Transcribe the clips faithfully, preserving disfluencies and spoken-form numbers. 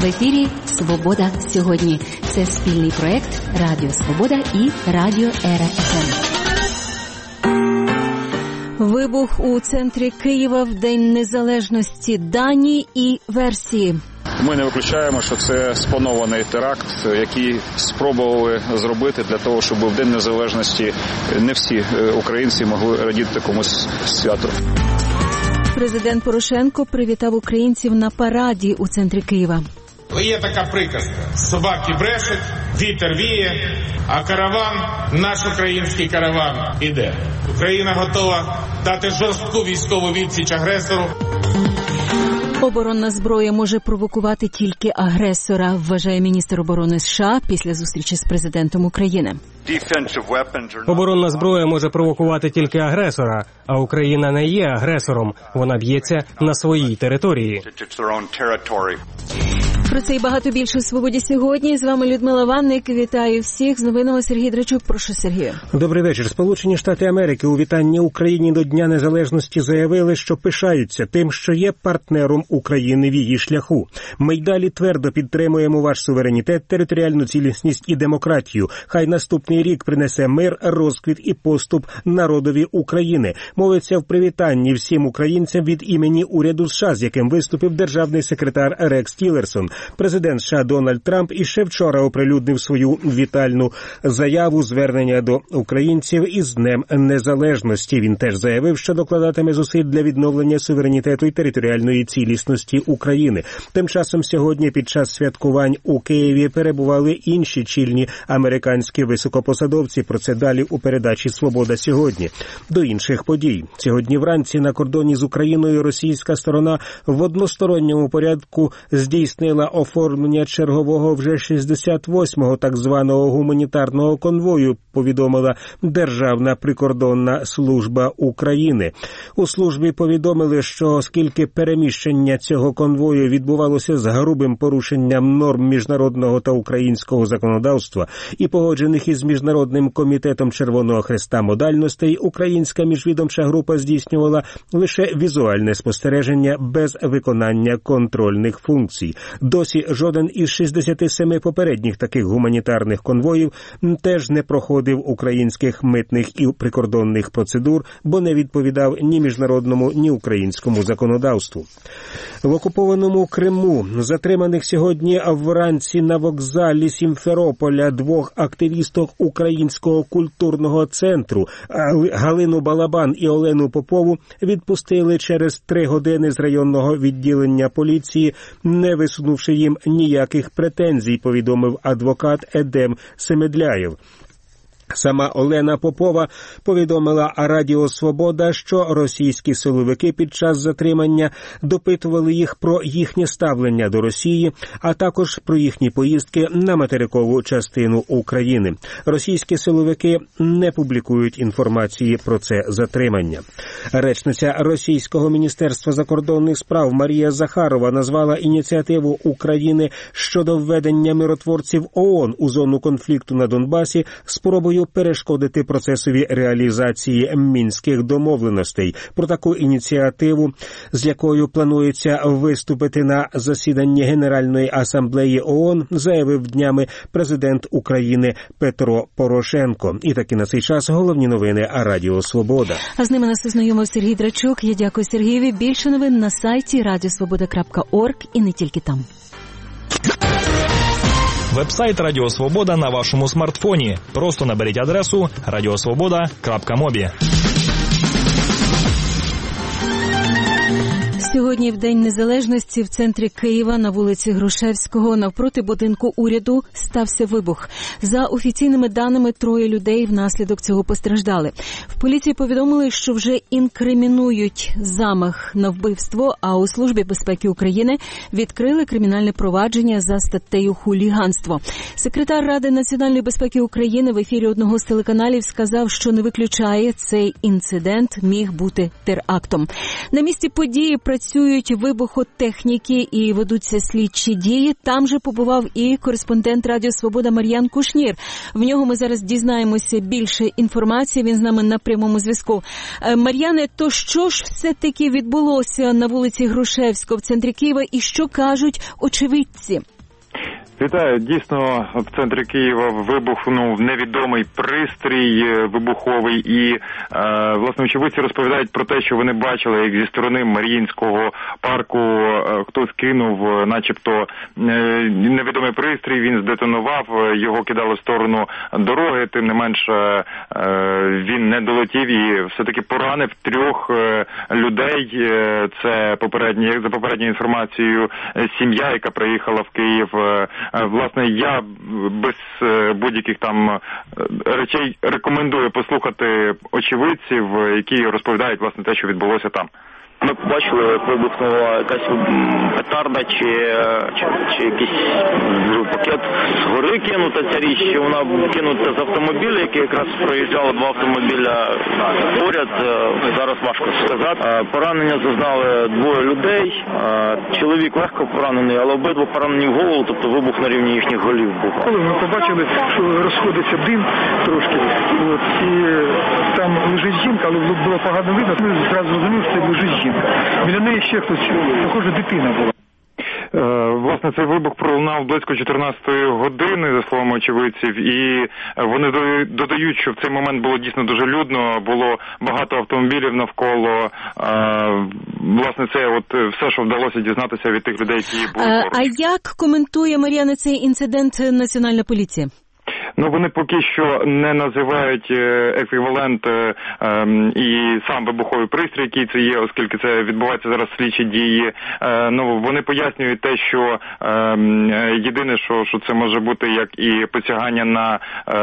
В ефірі «Свобода сьогодні». Це спільний проект Радіо Свобода і Радіо Ера еф ем. Вибух у центрі Києва в День Незалежності. Дані і версії. Ми не виключаємо, що це спланований теракт, який спробували зробити для того, щоб в День Незалежності не всі українці могли радіти такомусь святу. Президент Порошенко привітав українців на параді у центрі Києва. Є така приказка: собаки брешуть, вітер віє, а караван, наш український караван, іде. Україна готова дати жорстку військову відсіч агресору. Оборонна зброя може провокувати тільки агресора, вважає міністр оборони США після зустрічі з президентом України. Оборонна зброя може провокувати тільки агресора, а Україна не є агресором. Вона б'ється на своїй території. Про це і багато більше у «Свободі сьогодні». З вами Людмила Ванник. Вітаю всіх. З новинами Сергій Драчук. Прошу, Сергію. Добрий вечір. Сполучені Штати Америки у вітанні Україні до Дня Незалежності заявили, що пишаються тим, що є партнером України в її шляху. Ми й далі твердо підтримуємо ваш суверенітет, територіальну цілісність і демократію. Хай наступний рік принесе мир, розквіт і поступ народові України. Мовиться в привітанні всім українцям від імені уряду США, з яким виступив державний секретар Рекс Тілерсон. Президент США Дональд Трамп іще вчора оприлюднив свою вітальну заяву звернення до українців із Днем Незалежності. Він теж заявив, що докладатиме зусиль для відновлення суверенітету і територіальної цілісності України. Тим часом сьогодні під час святкувань у Києві перебували інші чільні американські високопосадовці. Про це далі у передачі «Свобода сьогодні». До інших подій. Сьогодні вранці на кордоні з Україною російська сторона в односторонньому порядку здійснила оформлення чергового вже шістдесят восьмого так званого гуманітарного конвою, повідомила Державна прикордонна служба України. У службі повідомили, що оскільки переміщення цього конвою відбувалося з грубим порушенням норм міжнародного та українського законодавства і погоджених із Міжнародним комітетом Червоного Хреста модальностей, українська міжвідомча група здійснювала лише візуальне спостереження без виконання контрольних функцій. Досі жоден із шістдесяти семи попередніх таких гуманітарних конвоїв теж не проходив українських митних і прикордонних процедур, бо не відповідав ні міжнародному, ні українському законодавству. В окупованому Криму затриманих сьогодні вранці на вокзалі Сімферополя двох активісток Українського культурного центру Галину Балабан і Олену Попову відпустили через три години з районного відділення поліції, не висунувши їм ніяких претензій, повідомив адвокат Едем Семедляєв. Сама Олена Попова повідомила Радіо Свобода, що російські силовики під час затримання допитували їх про їхнє ставлення до Росії, а також про їхні поїздки на материкову частину України. Російські силовики не публікують інформації про це затримання. Речниця Російського міністерства закордонних справ Марія Захарова назвала ініціативу України щодо введення миротворців ООН у зону конфлікту на Донбасі спробою перешкодити процесові реалізації мінських домовленостей. Про таку ініціативу, з якою планується виступити на засіданні Генеральної асамблеї ООН, заявив днями президент України Петро Порошенко. І таки на цей час головні новини Радіо Свобода. А з ними нас ознайомив Сергій Драчук. Я дякую Сергієві. Більше новин на сайті радіосвобода крапка орг і не тільки там. Вебсайт Радіо Свобода на вашому смартфоні. Просто наберіть адресу радіосвобода крапка мобі. Сьогодні в День Незалежності в центрі Києва на вулиці Грушевського навпроти будинку уряду стався вибух. За офіційними даними, троє людей внаслідок цього постраждали. В поліції повідомили, що вже інкримінують замах на вбивство, а у Службі безпеки України відкрили кримінальне провадження за статтею «Хуліганство». Секретар Ради національної безпеки України в ефірі одного з телеканалів сказав, що не виключає, цей інцидент міг бути терактом. На місці події працюють вибухотехніки і ведуться слідчі дії. Там же побував і кореспондент Радіо Свобода Мар'ян Кушнір. В нього ми зараз дізнаємося більше інформації. Він з нами на прямому зв'язку. Мар'яне, то що ж все-таки відбулося на вулиці Грушевського в центрі Києва і що кажуть очевидці? Вітаю. Дійсно, в центрі Києва вибухнув невідомий пристрій вибуховий і, власне, очевидці розповідають про те, що вони бачили, як зі сторони Маріїнського парку хтось кинув начебто невідомий пристрій, він здетонував, його кидали в сторону дороги, тим не менше він не долетів і все-таки поранив трьох людей. Це попередні, за попередньою інформацією, сім'я, яка приїхала в Київ. Власне, я без будь-яких там речей рекомендую послухати очевидців, які розповідають, власне, те, що відбулося там. Ми побачили, як вибухнула якась петарда чи, чи, чи якийсь пакет з гори кинута ця річ, чи вона кинута з автомобіля, який якраз проїжджали два автомобіля поряд, зараз важко сказати. Поранення зазнали двоє людей, чоловік легко поранений, але обидва поранені в голову, тобто вибух на рівні їхніх голів був. Коли ми побачили, що розходиться дим трошки, от, і там лежить жінка, але було погано видно, ми зразу розуміли, що це лежить жінка. Біля неї ще хтось, похоже, дитина була. Власне, цей вибух пролунав близько чотирнастої години, за словами очевидців, і вони додають, що в цей момент було дійсно дуже людно, було багато автомобілів навколо. Власне, це от все, що вдалося дізнатися від тих людей, які були поруч. А як коментує, Мар'яна, цей інцидент Національна поліція? Ну, вони поки що не називають еквівалент е, е, і сам вибуховий пристрій, який це є, оскільки це відбуваються зараз слідчі дії. Е, ну, вони пояснюють те, що е, єдине, що, що це може бути як і посягання на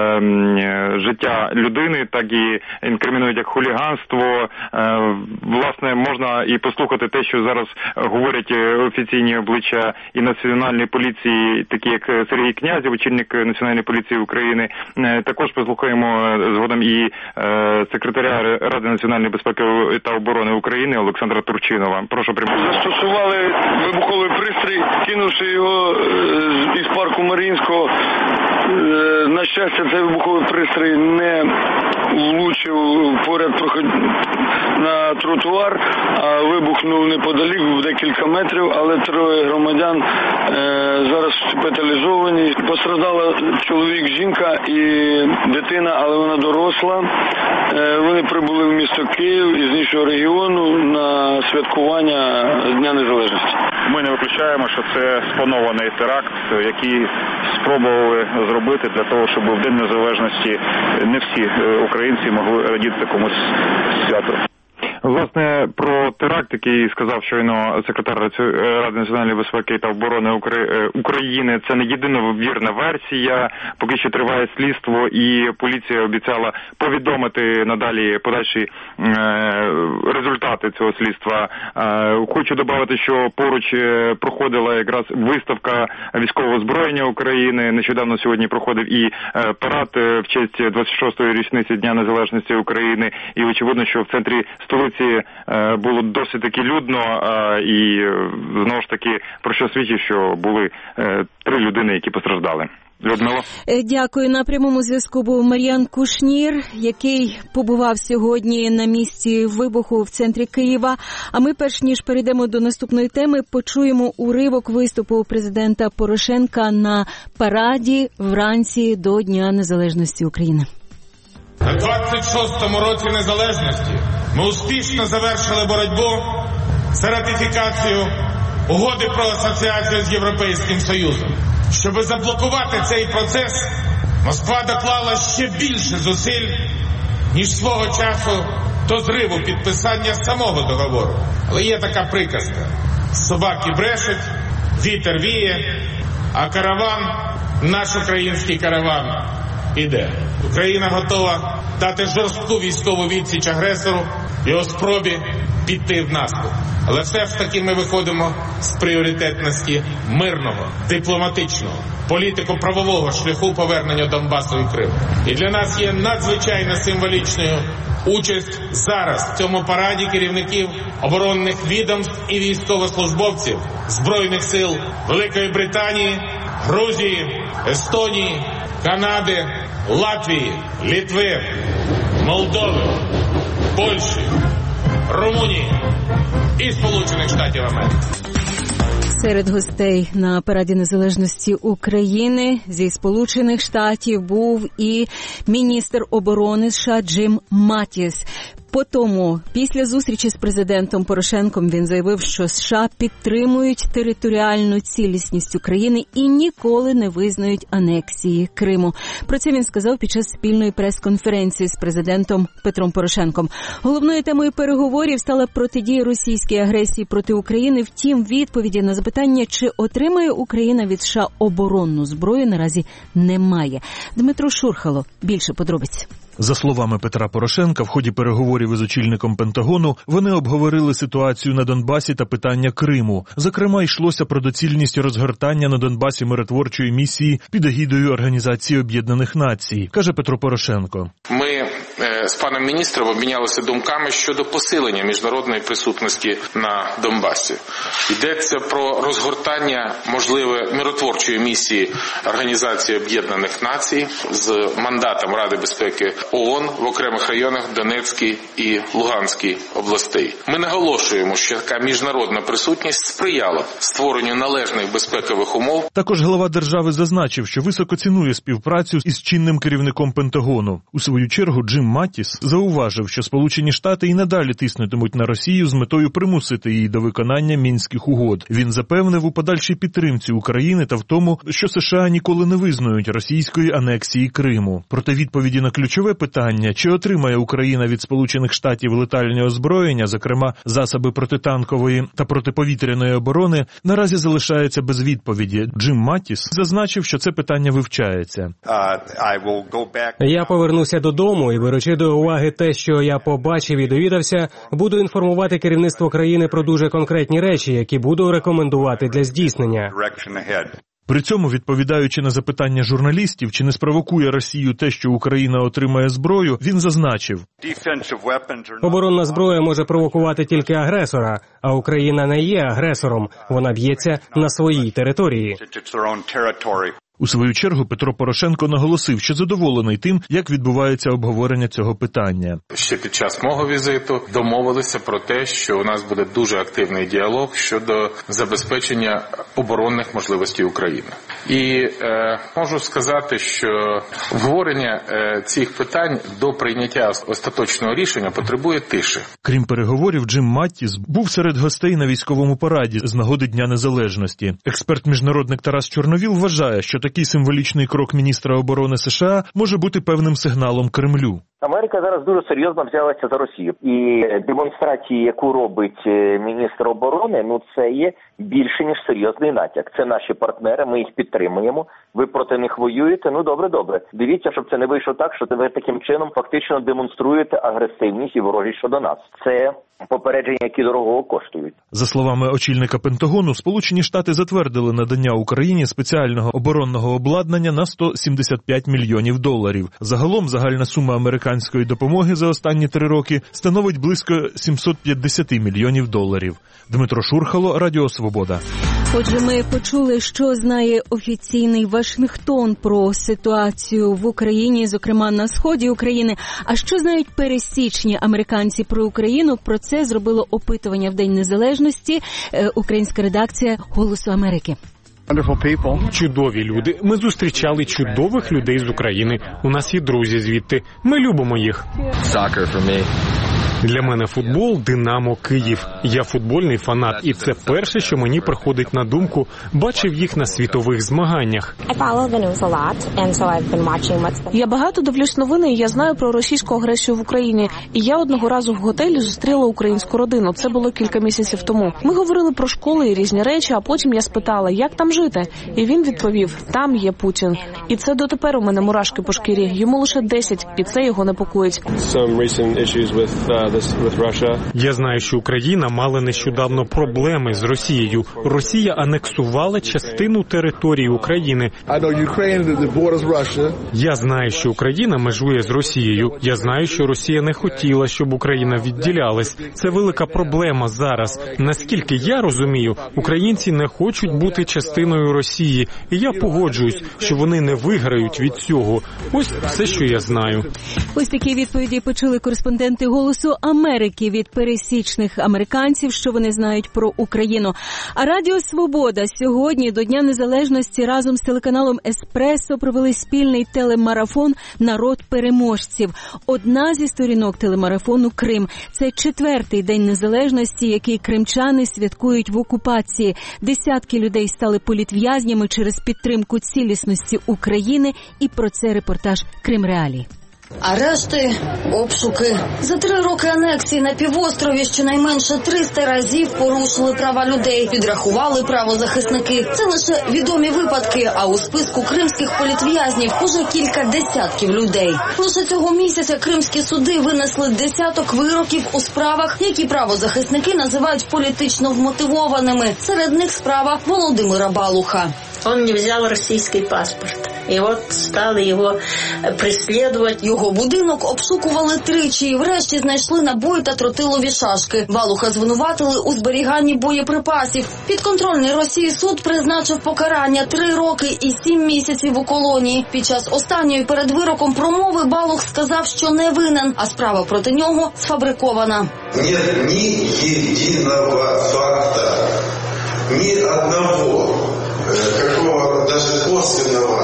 е, життя людини, так і інкримінують як хуліганство. Е, власне, можна і послухати те, що зараз говорять офіційні обличчя і Національної поліції, такі як Сергій Князєв, очільник Національної поліції України. Також послухаємо згодом і е, секретаря Ради національної безпеки та оборони України Олександра Турчинова. Прошу приймати. Застосували вибуховий пристрій, кинувши його е, із парку Маріїнського. Е, на щастя, цей вибуховий пристрій не влучив поряд проход... на тротуар, а вибухнув неподалік в декілька метрів, але троє громадян е, зараз шпиталізовані. Постраждала чоловік, жінка і дитина, але вона доросла. Е, вони прибули в місто Київ із іншого регіону на святкування Дня Незалежності. Ми не виключаємо, що це спланований теракт, який спробували зробити для того, щоб в День Незалежності не всі українці могли радіти такому святу. Власне, про теракт, який сказав щойно секретар Ради національної безпеки та оборони України, це не єдиновірна версія. Поки що триває слідство, і поліція обіцяла повідомити надалі подальші результати цього слідства. Хочу додати, що поруч проходила якраз виставка військового озброєння України. Нещодавно сьогодні проходив і парад в честь двадцять шостої річниці Дня Незалежності України. І очевидно, що в центрі столиці було досить таки людно, і знову ж таки про що свідчить, що були три людини, які постраждали. Людмила. Дякую. На прямому зв'язку був Мар'ян Кушнір, який побував сьогодні на місці вибуху в центрі Києва. А ми, перш ніж перейдемо до наступної теми, почуємо уривок виступу президента Порошенка на параді вранці до Дня Незалежності України. На двадцять шостому році незалежності ми успішно завершили боротьбу за ратифікацію угоди про асоціацію з Європейським Союзом. Щоб заблокувати цей процес, Москва доклала ще більше зусиль, ніж свого часу до зриву підписання самого договору. Але є така приказка: собаки брешуть, вітер віє, а караван, наш український караван, іде. Україна готова дати жорстку військову відсіч агресору в його спробі піти в наступ. Але все ж таки ми виходимо з пріоритетності мирного, дипломатичного, політико-правового шляху повернення Донбасу і Криму. І для нас є надзвичайно символічною участь зараз в цьому параді керівників оборонних відомств і військовослужбовців Збройних сил Великої Британії, Грузії, Естонії, Канади, Латвії, Литви, Молдови, Польщі, Румунії і Сполучених Штатів Америки. Серед гостей на параді незалежності України зі Сполучених Штатів був і міністр оборони США Джим Маттіс. Потому, після зустрічі з президентом Порошенком, він заявив, що США підтримують територіальну цілісність України і ніколи не визнають анексії Криму. Про це він сказав під час спільної прес-конференції з президентом Петром Порошенком. Головною темою переговорів стала протидія російській агресії проти України. Втім, відповіді на запитання, чи отримає Україна від США оборонну зброю, наразі немає. Дмитро Шурхало, більше подробиць. За словами Петра Порошенка, в ході переговорів із очільником Пентагону вони обговорили ситуацію на Донбасі та питання Криму. Зокрема, йшлося про доцільність розгортання на Донбасі миротворчої місії під егідою Організації Об'єднаних Націй, каже Петро Порошенко. Ми з паном міністром обмінялися думками щодо посилення міжнародної присутності на Донбасі. Йдеться про розгортання, можливе, миротворчої місії Організації Об'єднаних Націй з мандатом Ради безпеки ООН в окремих районах Донецької і Луганської областей. Ми наголошуємо, що така міжнародна присутність сприяла створенню належних безпекових умов. Також глава держави зазначив, що високо цінує співпрацю із чинним керівником Пентагону. У свою чергу Джим Маттіс зауважив, що Сполучені Штати і надалі тиснутимуть на Росію з метою примусити її до виконання Мінських угод. Він запевнив у подальшій підтримці України та в тому, що США ніколи не визнають російської анексії Криму. Проте відповіді на ключове питання, чи отримає Україна від Сполучених Штатів летальне озброєння, зокрема засоби протитанкової та протиповітряної оборони, наразі залишається без відповіді. Джим Маттіс зазначив, що це питання вивчається. Я повернуся додому і, беручи до уваги те, що я побачив і довідався, буду інформувати керівництво країни про дуже конкретні речі, які буду рекомендувати для здійснення. При цьому, відповідаючи на запитання журналістів, чи не спровокує Росію те, що Україна отримає зброю, він зазначив: оборонна зброя може провокувати тільки агресора, а Україна не є агресором, вона б'ється на своїй території. У свою чергу Петро Порошенко наголосив, що задоволений тим, як відбувається обговорення цього питання. Ще під час мого візиту домовилися про те, що у нас буде дуже активний діалог щодо забезпечення оборонних можливостей України. І е, можу сказати, що обговорення е, цих питань до прийняття остаточного рішення потребує тиші. Крім переговорів, Джим Маттіс був серед гостей на військовому параді з нагоди Дня Незалежності. Експерт-міжнародник Тарас Чорновіл вважає, що такий символічний крок міністра оборони США може бути певним сигналом Кремлю. Америка зараз дуже серйозно взялася за Росію. І демонстрації, яку робить міністр оборони, ну це є більше, ніж серйозний натяк. Це наші партнери, ми їх підтримуємо. Ви проти них воюєте, ну добре-добре. Дивіться, щоб це не вийшло так, що ви таким чином фактично демонструєте агресивність і ворожість щодо нас. Це попередження, які дорого коштують. За словами очільника Пентагону, Сполучені Штати затвердили надання Україні спеціального оборонного обладнання на сто сімдесят п'ять мільйонів доларів. Загалом загальна сума американської допомоги за останні три роки становить близько сімсот п'ятдесят мільйонів доларів. Дмитро Шурхало, Радіо Свобода. Отже, ми почули, що знає офіційний Вашингтон про ситуацію в Україні, зокрема на сході України. А що знають пересічні американці про Україну? Про це зробило опитування в День Незалежності українська редакція «Голосу Америки». Чудові люди. Ми зустрічали чудових людей з України. У нас є друзі звідти. Ми любимо їх. Для мене футбол – Динамо Київ. Я футбольний фанат, і це перше, що мені приходить на думку. Бачив їх на світових змаганнях. Я багато дивлюсь новини, і я знаю про російську агресію в Україні. І я одного разу в готелі зустріла українську родину. Це було кілька місяців тому. Ми говорили про школи і різні речі, а потім я спитала, як там жити? І він відповів, там є Путін. І це дотепер у мене мурашки по шкірі. Йому лише десять, і це його непокоїть. Я знаю, що Україна мала нещодавно проблеми з Росією. Росія анексувала частину території України. Я знаю, що Україна межує з Росією. Я знаю, що Росія не хотіла, щоб Україна відділялась. Це велика проблема зараз. Наскільки я розумію, українці не хочуть бути частиною Росії. І я погоджуюсь, що вони не виграють від цього. Ось все, що я знаю. Ось такі відповіді почули кореспонденти «Голосу Америки від пересічних американців, що вони знають про Україну. А Радіо Свобода сьогодні до Дня Незалежності разом з телеканалом Еспресо провели спільний телемарафон «Народ переможців». Одна зі сторінок телемарафону «Крим». Це четвертий День Незалежності, який кримчани святкують в окупації. Десятки людей стали політв'язнями через підтримку цілісності України. І про це репортаж «Крим-Реалії». Арешти, обшуки. За три роки анексії на півострові щонайменше триста разів порушили права людей, підрахували правозахисники. Це лише відомі випадки, а у списку кримських політв'язнів уже кілька десятків людей. Лише цього місяця кримські суди винесли десяток вироків у справах, які правозахисники називають політично вмотивованими. Серед них справа Володимира Балуха. Он не взял российский паспорт. І от стали його переслідувати. Його будинок обшукували тричі і врешті знайшли набої та тротилові шашки. Балуха звинуватили у зберіганні боєприпасів. Підконтрольний Росії суд призначив покарання три роки і сім місяців у колонії. Під час останньої перед вироком промови Балух сказав, що не винен, а справа проти нього сфабрикована. Нет ні єдиного факта, ні одного какого даже косвенного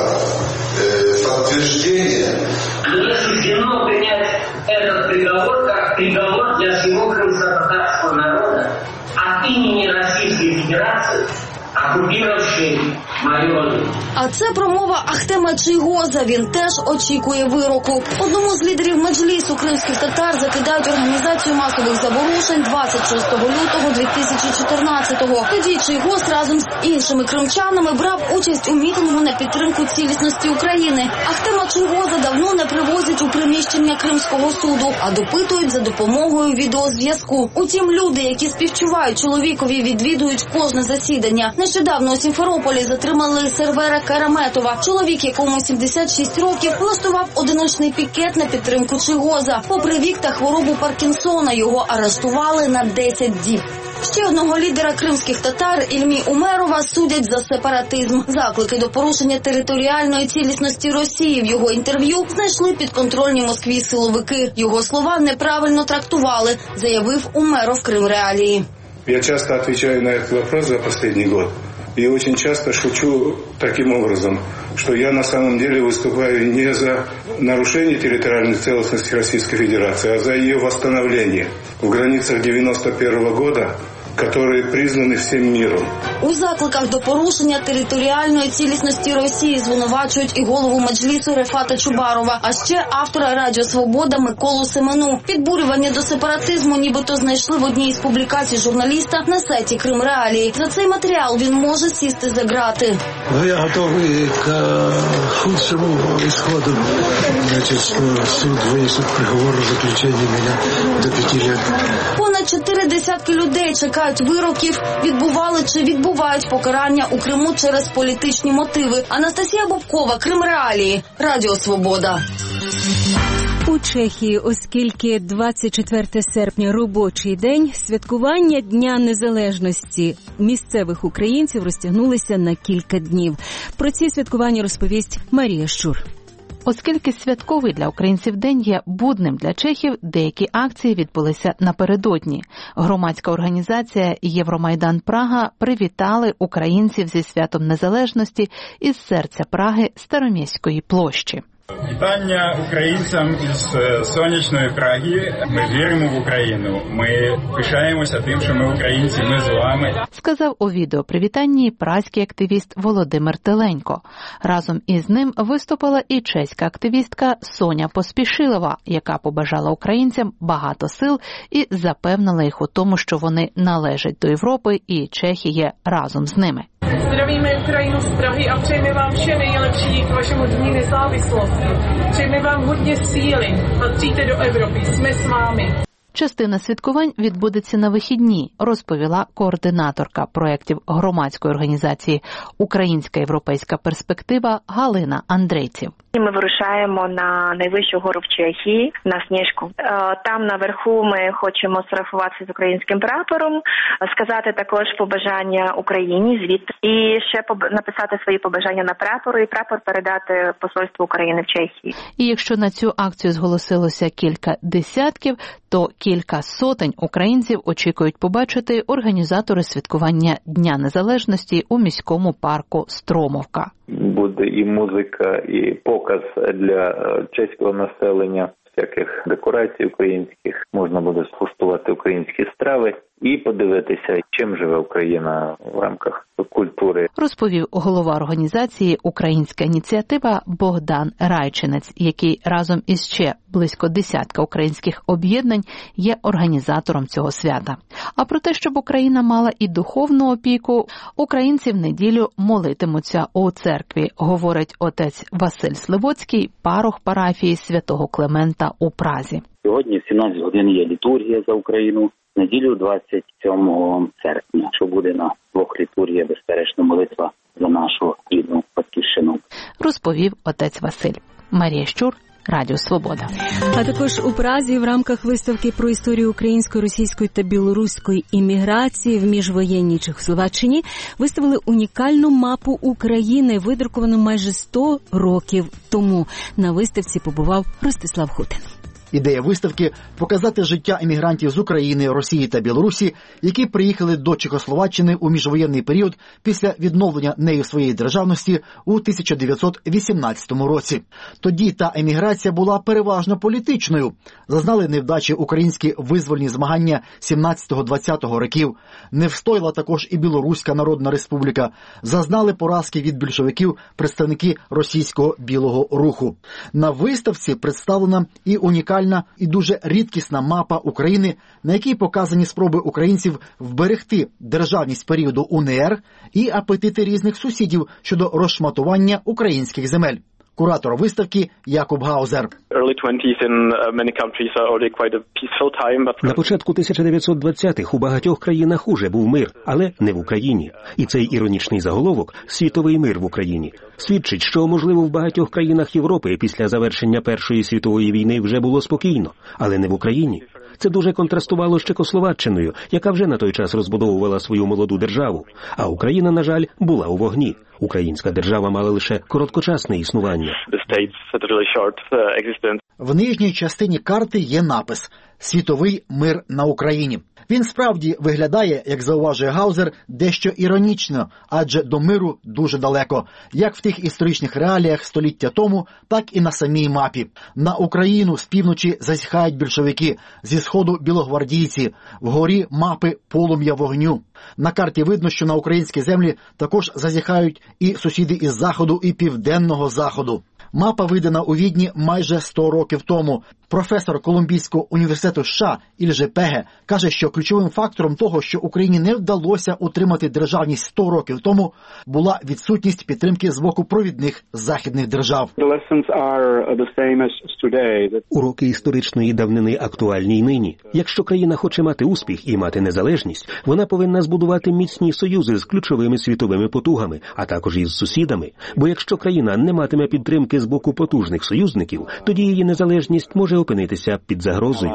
э, подтверждения. Мне суждено принять этот приговор как приговор для всего крымско-татарского народа от имени Российской Федерации, оккупировавшей мою родину. А це промова Ахтема Чийгоза. Він теж очікує вироку. Одному з лідерів меджлісу кримських татар закидають організацію масових заворушень двадцять шостого лютого дві тисячі чотирнадцятого. Тоді Чийгоз разом з іншими кримчанами брав участь у мітингу на підтримку цілісності України. Ахтема Чийгоза давно не привозять у приміщення Кримського суду, а допитують за допомогою відеозв'язку. Утім, люди, які співчувають чоловікові, відвідують кожне засідання. Нещодавно у Сімферополі затримали Сервера Караметова. Чоловік, якому сімдесят шість років, влаштував одиночний пікет на підтримку Чийгоза. Попри вік та хворобу Паркінсона, його арештували на десять діб. Ще одного лідера кримських татар Ільмі Умерова судять за сепаратизм. Заклики до порушення територіальної цілісності Росії в його інтерв'ю знайшли підконтрольні Москві силовики. Його слова неправильно трактували, заявив Умеров Крим-Реалії. Я часто отвечаю на этот вопрос за последний год. И очень часто шучу таким образом, что я на самом деле выступаю не за нарушение территориальной целостности Российской Федерации, а за ее восстановление в границах девяносто первого года, которые признаны всім миром. У закликах до порушення територіальної цілісності Росії звинувачують і голову меджлісу Рефата Чубарова, а ще автора Радіо Свобода Миколу Семену. Підбурювання до сепаратизму нібито знайшли в одній із публікацій журналіста на сайті Крим-Реалії. За цей матеріал він може сісти за ґрати. Ну, я готовий к худшому исходу. Значить, що суд винесет приговор о заключенні мене до п'яти років. Понад чотири десятки людей чекають вироків, відбували чи відбувають покарання у Криму через політичні мотиви. Анастасія Бобкова, Крим-Реалії, Радіо Свобода. У Чехії, оскільки двадцять четвертого серпня робочий день, святкування Дня Незалежності місцевих українців розтягнулися на кілька днів. Про ці святкування розповість Марія Щур. Оскільки святковий для українців день є будним для чехів, деякі акції відбулися напередодні. Громадська організація «Євромайдан Прага» привітали українців зі святом незалежності із серця Праги Староміської площі. Вітання українцям із сонячної Праги. Ми віримо в Україну. Ми пишаємося тим, що ми українці, ми з вами. Сказав у відеопривітанні празький активіст Володимир Теленько. Разом із ним виступила і чеська активістка Соня Поспішилова, яка побажала українцям багато сил і запевнила їх у тому, що вони належать до Європи і Чехи є разом з ними. Zdravíme Ukrajinu z Prahy a přejeme vám vše nejlepší k vašemu dní nezávislosti. Přejeme vám hodně síly. Patříte do Evropy. Jsme s vámi. Частина святкувань відбудеться на вихідні, розповіла координаторка проєктів громадської організації «Українська європейська перспектива» Галина Андрейців. Ми вирушаємо на найвищу гору в Чехії, на Сніжку. Там наверху ми хочемо сфотографуватися з українським прапором, сказати також побажання Україні звідти і ще написати свої побажання на прапору і прапор передати посольству України в Чехії. І якщо на цю акцію зголосилося кілька десятків, то кілька сотень українців очікують побачити організатори святкування Дня Незалежності у міському парку Стромовка. Буде і музика, і показ для чеського населення, всяких декорацій українських, можна буде скуштувати українські страви і подивитися, чим живе Україна в рамках культури. Розповів голова організації «Українська ініціатива» Богдан Райчинець, який разом із ще близько десятка українських об'єднань є організатором цього свята. А про те, щоб Україна мала і духовну опіку, українці в неділю молитимуться у церкві, говорить отець Василь Сливоцький, парох парафії святого Климента у Празі. Сьогодні в сімнадцять годин є літургія за Україну. Неділю двадцять сьомого серпня, що буде на двох літургіях, безперечно, молитва за нашу рідну батьківщину. Розповів отець Василь. Марія Щур, Радіо Свобода. А також у Празі в рамках виставки про історію української, російської та білоруської імміграції в міжвоєнній Чехословаччині виставили унікальну мапу України, видруковану майже сто років тому. На виставці побував Ростислав Хутин. Ідея виставки – показати життя емігрантів з України, Росії та Білорусі, які приїхали до Чехословаччини у міжвоєнний період після відновлення нею своєї державності у тисяча дев'ятсот вісімнадцятому році. Тоді та еміграція була переважно політичною. Зазнали невдачі українські визвольні змагання сімнадцятого-двадцятого років. Не встояла також і Білоруська Народна Республіка. Зазнали поразки від більшовиків представники російського білого руху. На виставці представлена і унікальна і дуже рідкісна мапа України, на якій показані спроби українців вберегти державність періоду УНР і апетити різних сусідів щодо розшматування українських земель. Куратор виставки Якуб Гаузер. На початку тисяча дев'ятсот двадцятих у багатьох країнах уже був мир, але не в Україні. І цей іронічний заголовок «Світовий мир в Україні» свідчить, що, можливо, в багатьох країнах Європи після завершення Першої світової війни вже було спокійно, але не в Україні. Це дуже контрастувало з Чехословаччиною, яка вже на той час розбудовувала свою молоду державу. А Україна, на жаль, була у вогні. Українська держава мала лише короткочасне існування. В нижній частині карти є напис «Світовий мир на Україні». Він справді виглядає, як зауважує Гаузер, дещо іронічно, адже до миру дуже далеко, як в тих історичних реаліях століття тому, так і на самій мапі. На Україну з півночі зазіхають більшовики, зі сходу білогвардійці, вгорі мапи полум'я вогню. На карті видно, що на українські землі також зазіхають і сусіди із заходу, і південного заходу. Мапа видана у Відні майже сто років тому. Професор Колумбійського університету США Ільже Пеге каже, що ключовим фактором того, що Україні не вдалося утримати державність сто років тому, була відсутність підтримки з боку провідних західних держав. Уроки історичної давнини актуальні й нині. Якщо країна хоче мати успіх і мати незалежність, вона повинна збудувати міцні союзи з ключовими світовими потугами, а також із сусідами. Бо якщо країна не матиме підтримки з боку потужних союзників, тоді її незалежність може опинитися під загрозою.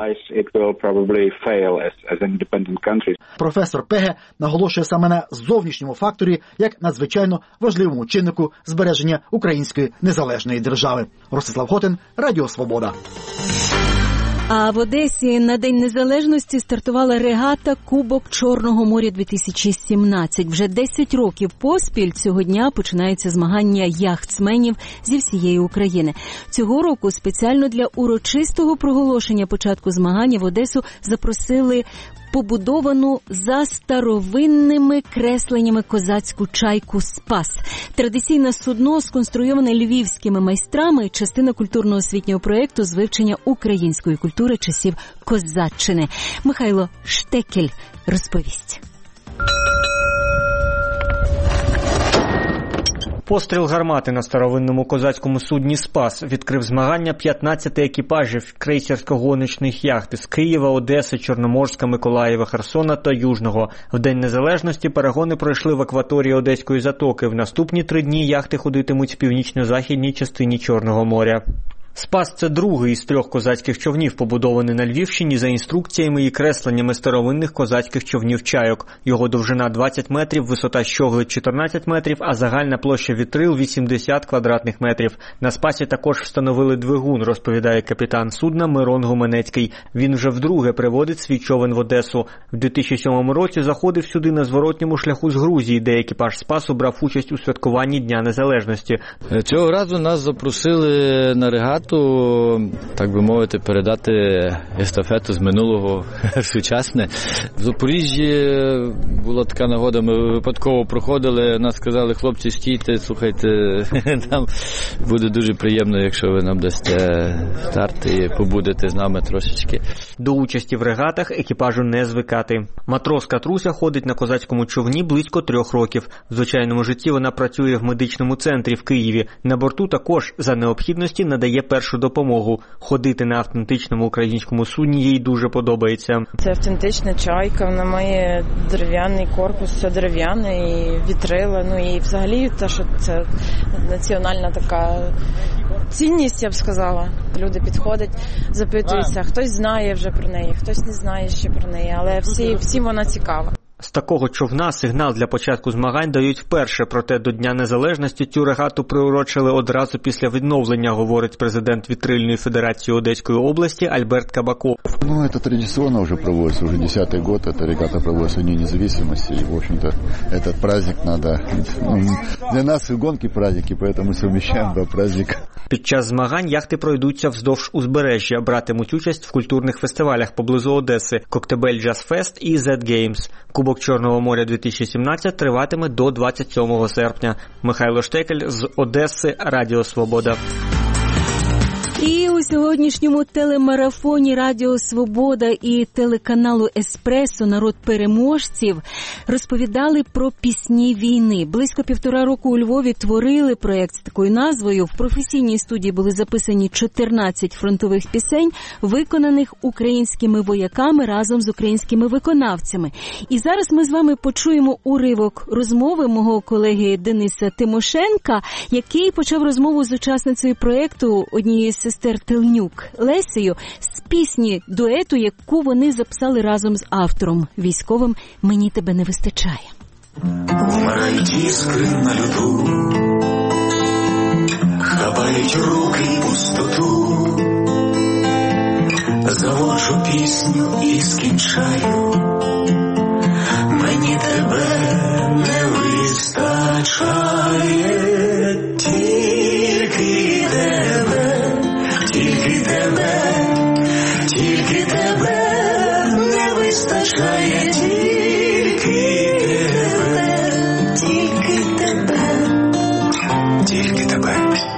Професор Пеге наголошує саме на зовнішньому факторі як надзвичайно важливому чиннику збереження української незалежної держави. Ростислав Хотин, Радіо Свобода. А в Одесі на День Незалежності стартувала регата «Кубок Чорного моря дві тисячі сімнадцять». Вже десять років поспіль цього дня починаються змагання яхтсменів зі всієї України. Цього року спеціально для урочистого проголошення початку змагань в Одесу запросили побудовану за старовинними кресленнями козацьку чайку «Спас». Традиційне судно сконструйоване львівськими майстрами, частина культурно-освітнього проєкту з вивчення української культури часів козаччини. Михайло Штекель розповість. Постріл гармати на старовинному козацькому судні «Спас» відкрив змагання п'ятнадцяти екіпажів крейсерсько-гоночних яхт з Києва, Одеси, Чорноморська, Миколаєва, Херсона та Южного. В День Незалежності перегони пройшли в акваторії Одеської затоки. В наступні три дні яхти ходитимуть в північно-західній частині Чорного моря. «Спас» – це другий із трьох козацьких човнів, побудований на Львівщині за інструкціями і кресленнями старовинних козацьких човнів «Чайок». Його довжина двадцять метрів, висота щогли чотирнадцять метрів, а загальна площа вітрил – вісімдесят квадратних метрів. На «Спасі» також встановили двигун, розповідає капітан судна Мирон Гуменецький. Він вже вдруге приводить свій човен в Одесу. В дві тисячі сьомому році заходив сюди на зворотньому шляху з Грузії, де екіпаж «Спасу» брав участь у святкуванні Дня Незалежності. Цього разу нас запросили на регату, так би мовити, передати естафету з минулого в сучасне. В Запоріжжі була така нагода, ми випадково проходили, нас сказали: хлопці, стійте, слухайте, нам буде дуже приємно, якщо ви нам дасте старт і побудете з нами трошечки. До участі в регатах екіпажу не звикати. Матрос Катруся ходить на козацькому човні близько трьох років. В звичайному житті вона працює в медичному центрі в Києві. На борту також за необхідності надає першу допомогу. Ходити на автентичному українському судні їй дуже подобається. Це автентична чайка, вона має дерев'яний корпус, все дерев'яне, і вітрила, ну і взагалі те, що це національна така цінність, я б сказала. Люди підходять, запитуються, хтось знає вже про неї, хтось не знає ще про неї, але всі, всім вона цікава. З такого човна сигнал для початку змагань дають вперше, проте до Дня Незалежності цю регату приурочили одразу після відновлення, говорить президент Вітрильної федерації Одеської області Альберт Кабаков. Ну, это традиционно уже проводится, уже десятый год, эта регата проводится в День независимости, и, в общем-то, этот праздник надо, ну, для нас и гонки праздники, поэтому совмещаем два праздника. Під час змагань яхти пройдуться вздовж узбережжя, братимуть участь в культурних фестивалях поблизу Одеси – Коктебель Джаз Фест і Зет Геймс. Кубок Чорного моря дві тисячі сімнадцять триватиме до двадцять сьомого серпня. Михайло Штекель з Одеси, Радіо Свобода. І у сьогоднішньому телемарафоні Радіо Свобода і телеканалу Еспресо «Народ переможців» розповідали про пісні війни. Близько півтора року у Львові творили проєкт з такою назвою. В професійній студії були записані чотирнадцять фронтових пісень, виконаних українськими вояками разом з українськими виконавцями. І зараз ми з вами почуємо уривок розмови мого колеги Дениса Тимошенка, який почав розмову з учасницею проєкту, однією з сестер Тельнюк Лесею, з пісні дуету, яку вони записали разом з автором військовим «Мені тебе не вистачає». Вмирають іскри на льоду, хапають руки пустоту, заводжу пісню і скінчаю. Мені тебе не вистачає, тільки тебе, тільки тебе, тільки тебе не вистачає, тільки тебе, тільки тебе, тільки тебе.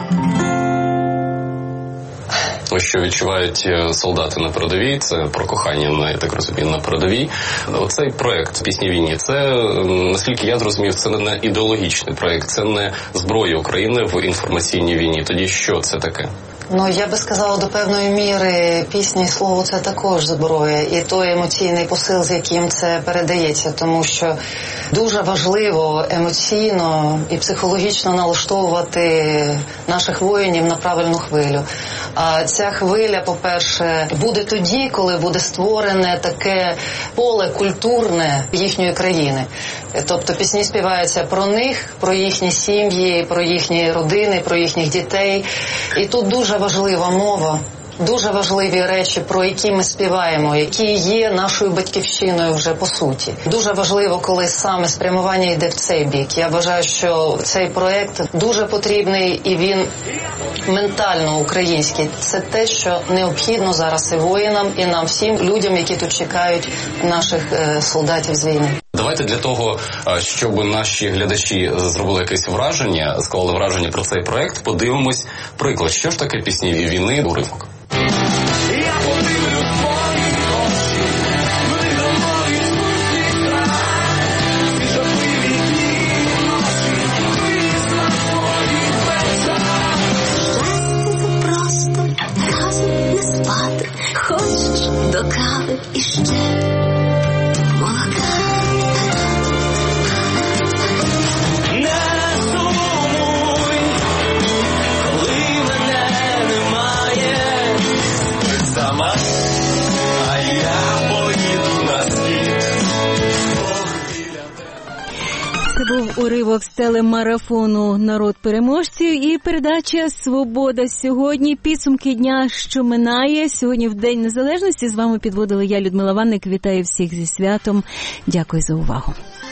Що відчувають солдати на передовій, це про кохання, на, я так розумію, на передовій. Оцей проєкт «Пісні війні», це, наскільки я зрозумів, це не ідеологічний проєкт, це не зброя України в інформаційній війні. Тоді що це таке? Ну, я би сказала, до певної міри пісні і слово – це також зброя. І той емоційний посил, з яким це передається. Тому що дуже важливо емоційно і психологічно налаштовувати наших воїнів на правильну хвилю. А ця хвиля, по-перше, буде тоді, коли буде створене таке поле культурне їхньої країни. Тобто пісні співаються про них, про їхні сім'ї, про їхні родини, про їхніх дітей. І тут дуже важлива мова, дуже важливі речі, про які ми співаємо, які є нашою батьківщиною вже по суті. Дуже важливо, коли саме спрямування йде в цей бік. Я вважаю, що цей проєкт дуже потрібний і він ментально український. Це те, що необхідно зараз і воїнам, і нам всім людям, які тут чекають наших солдатів з війни. Давайте для того, щоб наші глядачі зробили якесь враження, склали враження про цей проект, подивимось приклад. Що ж таке «Пісні війни» уривок? Це був уривок з телемарафону «Народ переможців» і передача «Свобода сьогодні». Підсумки дня, що минає. Сьогодні в День Незалежності з вами підводила я, Людмила Ванник. Вітаю всіх зі святом. Дякую за увагу.